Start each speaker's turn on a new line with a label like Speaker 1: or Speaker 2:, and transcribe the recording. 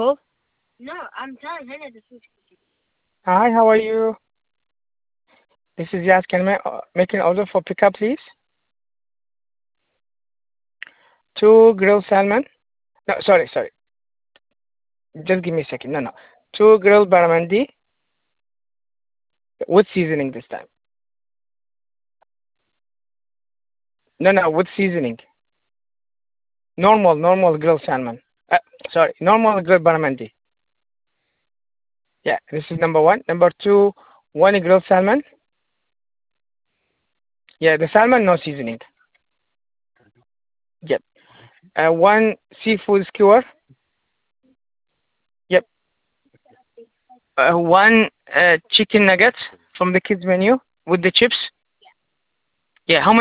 Speaker 1: No, I'm telling her the food. Hi, how are you? This is Yas. Can I make an order for pickup, please? Two grilled salmon. No, sorry. Just give me a second. No. Two grilled barramundi with seasoning this time. No, with seasoning. Normal grilled salmon. Normal grilled barramundi. Yeah, this is number one. Number two, one grilled salmon. Yeah, the salmon, no seasoning. Yep. One seafood skewer. Yep. One chicken nuggets from the kids menu with the chips. Yeah, how many?